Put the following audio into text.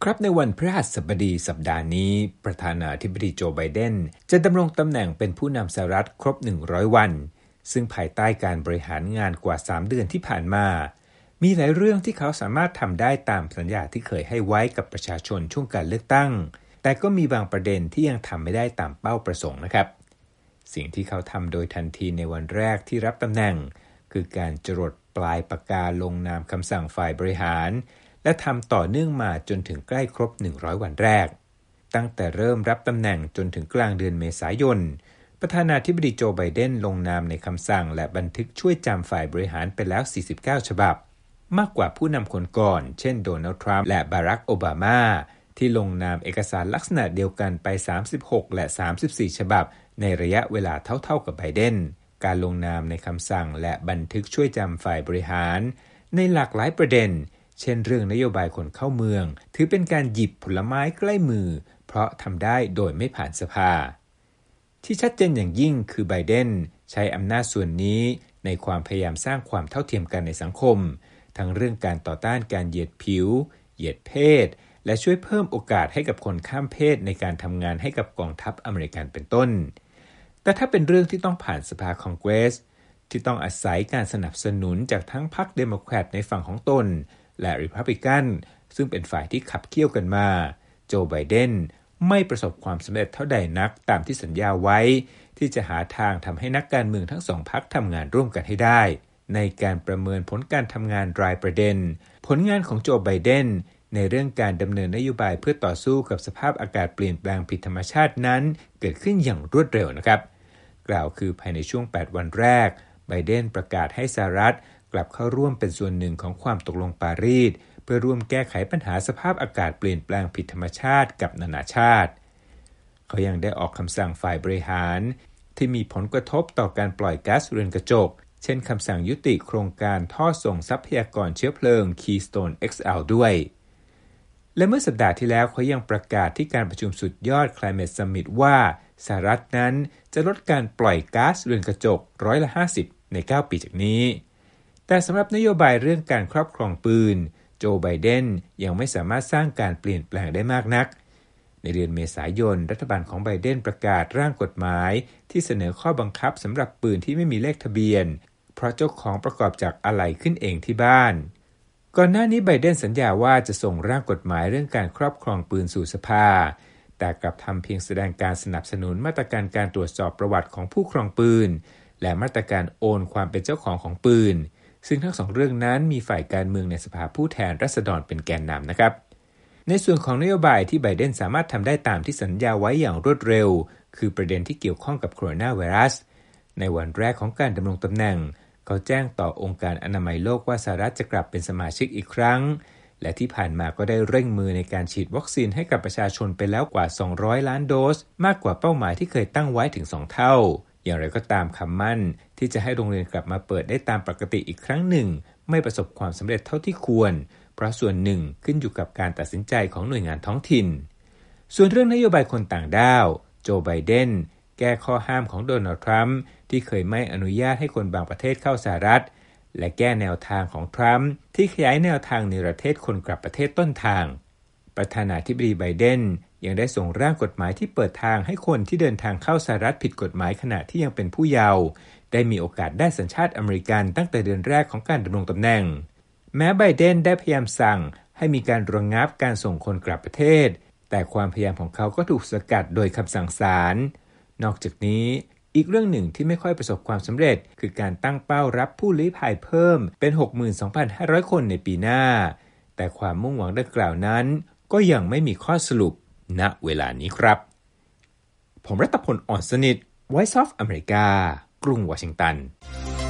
ครับในวันพฤหัสบดีสัปดาห์นี้ประธานาธิบดีโจไบเดนจะดำรงตำแหน่งเป็นผู้นำสหรัฐครบ100วันซึ่งภายใต้การบริหารงานกว่า3เดือนที่ผ่านมามีหลายเรื่องที่เขาสามารถทำได้ตามสัญญาที่เคยให้ไว้กับประชาชนช่วงการเลือกตั้งแต่ก็มีบางประเด็นที่ยังทำไม่ได้ตามเป้าประสงค์นะครับสิ่งที่เขาทำโดยทันทีในวันแรกที่รับตำแหน่งคือการจรดปลายปากกาลงนามคำสั่งฝ่ายบริหารและทำต่อเนื่องมาจนถึงใกล้ครบ100วันแรกตั้งแต่เริ่มรับตำแหน่งจนถึงกลางเดือนเมษายนประธานาธิบดีโจไบเดนลงนามในคำสั่งและบันทึกช่วยจำฝ่ายบริหารไปแล้ว49ฉบับมากกว่าผู้นำคนก่อนเช่นโดนัลด์ทรัมป์และบารักโอบามาที่ลงนามเอกสารลักษณะเดียวกันไป36และ34ฉบับในระยะเวลาเท่าๆกับไบเดนการลงนามในคำสั่งและบันทึกช่วยจำฝ่ายบริหารในหลากหลายประเด็นเช่นเรื่องนโยบายคนเข้าเมืองถือเป็นการหยิบผลไม้ใกล้มือเพราะทำได้โดยไม่ผ่านสภาที่ชัดเจนอย่างยิ่งคือไบเดนใช้อำนาจส่วนนี้ในความพยายามสร้างความเท่าเทียมกันในสังคมทั้งเรื่องการต่อต้านการเหยียดผิวเหยียดเพศและช่วยเพิ่มโอกาสให้กับคนข้ามเพศในการทำงานให้กับกองทัพอเมริกันเป็นต้นแต่ถ้าเป็นเรื่องที่ต้องผ่านสภาคองเกรสที่ต้องอาศัยการสนับสนุนจากทั้งพรรคเดโมแครตในฝั่งของตนและริพับลิกันซึ่งเป็นฝ่ายที่ขับเคี่ยวกันมาโจไบเดนไม่ประสบความสำเร็จเท่าใดนักตามที่สัญญาไว้ที่จะหาทางทำให้นักการเมืองทั้งสองพรรคทำงานร่วมกันให้ได้ในการประเมินผลการทำงานรายประเด็นผลงานของโจไบเดนในเรื่องการดำเนินนโยบายเพื่อต่อสู้กับสภาพอากาศเปลี่ยนแปลงผิดธรรมชาตินั้นเกิดขึ้นอย่างรวดเร็วนะครับกล่าวคือภายในช่วง8วันแรกไบเดนประกาศให้สหรัฐกลับเข้าร่วมเป็นส่วนหนึ่งของความตกลงปารีสเพื่อร่วมแก้ไขปัญหาสภาพอากาศเปลี่ยนแปลงผิดธรรมชาติกับนานาชาติเขายังได้ออกคำสั่งฝ่ายบริหารที่มีผลกระทบต่อการปล่อยก๊าซเรือนกระจกเช่นคำสั่งยุติโครงการท่อส่งทรัพยากรเชื้อเพลิง Keystone XL ด้วยและเมื่อสัปดาห์ที่แล้วเขายังประกาศที่การประชุมสุดยอด Climate Summit ว่าสหรัฐนั้นจะลดการปล่อยก๊าซเรือนกระจก50%ใน9ปีจากนี้แต่สำหรับนโยบายเรื่องการครอบครองปืนโจไบเดนยังไม่สามารถสร้างการเปลี่ยนแปลงได้มากนักในเดือนเมษายนรัฐบาลของไบเดนประกาศร่างกฎหมายที่เสนอข้อบังคับสำหรับปืนที่ไม่มีเลขทะเบียนเพราะเจ้าของประกอบจากอะไหล่ขึ้นเองที่บ้านก่อนหน้านี้ไบเดนสัญญาว่าจะส่งร่างกฎหมายเรื่องการครอบครองปืนสู่สภาแต่กลับทำเพียงแสดงการสนับสนุนมาตรการการตรวจสอบประวัติของผู้ครองปืนและมาตรการโอนความเป็นเจ้าของปืนซึ่งทั้งสองเรื่องนั้นมีฝ่ายการเมืองในสภาผู้แทนราษฎรเป็นแกนนำนะครับในส่วนของนโยบายที่ไบเดนสามารถทำได้ตามที่สัญญาไว้อย่างรวดเร็วคือประเด็นที่เกี่ยวข้องกับโคโรนาไวรัสในวันแรกของการดำรงตำแหน่งเขาแจ้งต่อองค์การอนามัยโลกว่าสหรัฐจะกลับเป็นสมาชิกอีกครั้งและที่ผ่านมาก็ได้เร่งมือในการฉีดวัคซีนให้กับประชาชนไปแล้วกว่า200ล้านโดสมากกว่าเป้าหมายที่เคยตั้งไว้ถึง2เท่าอย่างไรก็ตามคำมั่นที่จะให้โรงเรียนกลับมาเปิดได้ตามปกติอีกครั้งหนึ่งไม่ประสบความสำเร็จเท่าที่ควรเพราะส่วนหนึ่งขึ้นอยู่กับการตัดสินใจของหน่วยงานท้องถิ่นส่วนเรื่องนโยบายคนต่างด้าวโจไบเดนแก้ข้อห้ามของโดนัลด์ทรัมป์ที่เคยไม่อนุญาตให้คนบางประเทศเข้าสหรัฐและแก้แนวทางของทรัมป์ที่ขยายแนวทางนิรเทศคนกลับประเทศต้นทางประธานาธิบดีไบเดนยังได้ส่งร่างกฎหมายที่เปิดทางให้คนที่เดินทางเข้าสหรัฐผิดกฎหมายขณะที่ยังเป็นผู้เยาว์ได้มีโอกาสได้สัญชาติอเมริกันตั้งแต่เดือนแรกของการดำรงตำแหน่งแม้ไบเดนได้พยายามสั่งให้มีการระงับการส่งคนกลับประเทศแต่ความพยายามของเขาก็ถูกสกัดโดยคำสั่งศาลนอกจากนี้อีกเรื่องหนึ่งที่ไม่ค่อยประสบความสำเร็จคือการตั้งเป้ารับผู้ลี้ภัยเพิ่มเป็น 62,500 คนในปีหน้าแต่ความมุ่งหวังดังกล่าวนั้นก็ยังไม่มีข้อสรุปณเวลานี้ครับผมรัตพล อ่อนสนิท Voice of America กรุงวอชิงตัน